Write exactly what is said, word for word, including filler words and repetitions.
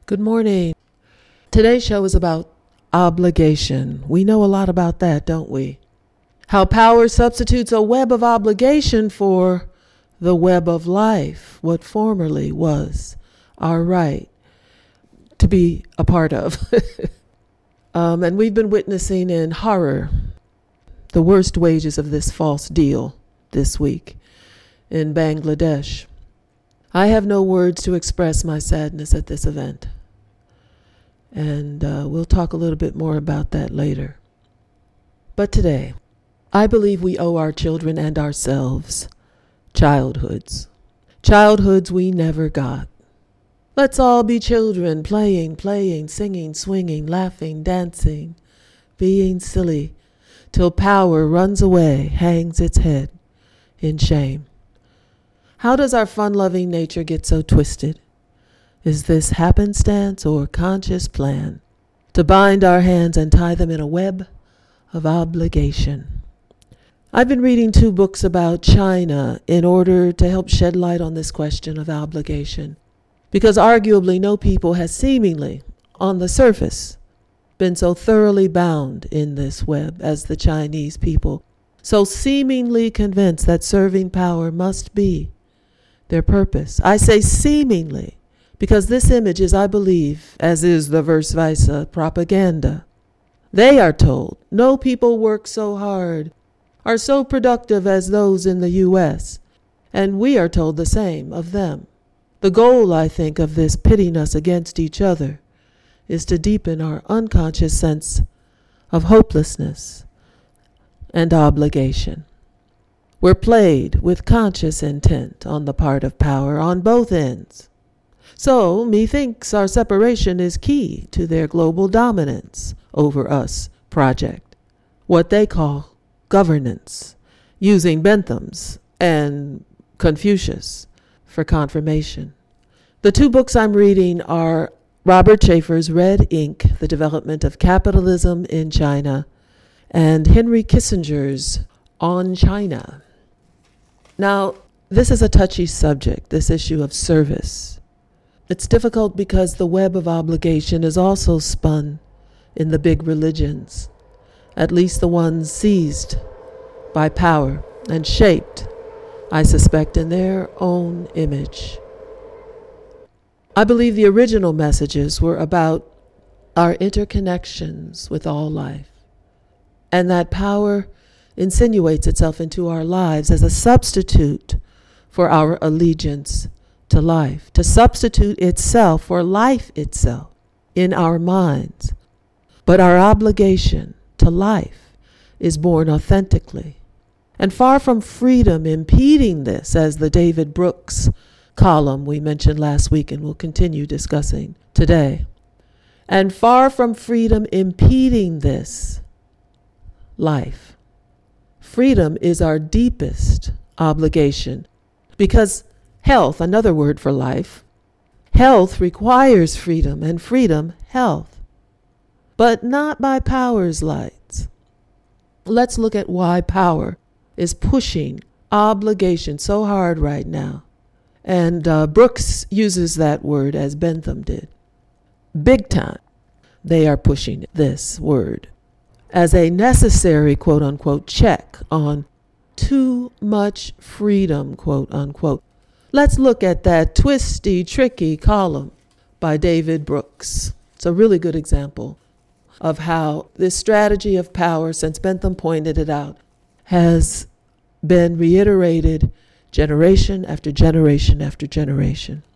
Good morning. Today's show is about obligation. We know a lot about that, don't we? How power substitutes a web of obligation for the web of life, what formerly was our right to be a part of. um, and we've been witnessing in horror the worst wages of this false deal this week in Bangladesh. I have no words to express my sadness at this event. And uh, we'll talk a little bit more about that later. But today, I believe we owe our children and ourselves childhoods. Childhoods we never got. Let's all be children, playing, playing, singing, swinging, laughing, dancing, being silly, till power runs away, hangs its head in shame. How does our fun-loving nature get so twisted? Is this happenstance or conscious plan to bind our hands and tie them in a web of obligation? I've been reading two books about China in order to help shed light on this question of obligation, because arguably no people has seemingly, on the surface, been so thoroughly bound in this web as the Chinese people, so seemingly convinced that serving power must be their purpose. I say seemingly, because this image is, I believe, as is the verse versa, propaganda. They are told no people work so hard, are so productive as those in the U S, and we are told the same of them. The goal, I think, of this pitting us against each other is to deepen our unconscious sense of hopelessness and obligation. We're played with conscious intent on the part of power on both ends. So, methinks our separation is key to their global dominance over us project, what they call governance, using Bentham's and Confucius for confirmation. The two books I'm reading are Robert Schaeffer's Red Ink, The Development of Capitalism in China, and Henry Kissinger's On China. Now, this is a touchy subject, this issue of service. It's difficult because the web of obligation is also spun in the big religions, at least the ones seized by power and shaped, I suspect, in their own image. I believe the original messages were about our interconnections with all life, and that power insinuates itself into our lives as a substitute for our allegiance to life, to substitute itself for life itself in our minds. But our obligation to life is born authentically. And far from freedom impeding this, as the David Brooks column we mentioned last week and will continue discussing today, and far from freedom impeding this life, freedom is our deepest obligation, because health, another word for life, health requires freedom, and freedom, health, but not by power's lights. Let's look at why power is pushing obligation so hard right now. And uh, Brooks uses that word as Bentham did. Big time, they are pushing this word as a necessary, quote unquote, check on too much freedom, quote unquote. Let's look at that twisty, tricky column by David Brooks. It's a really good example of how this strategy of power, since Bentham pointed it out, has been reiterated generation after generation after generation.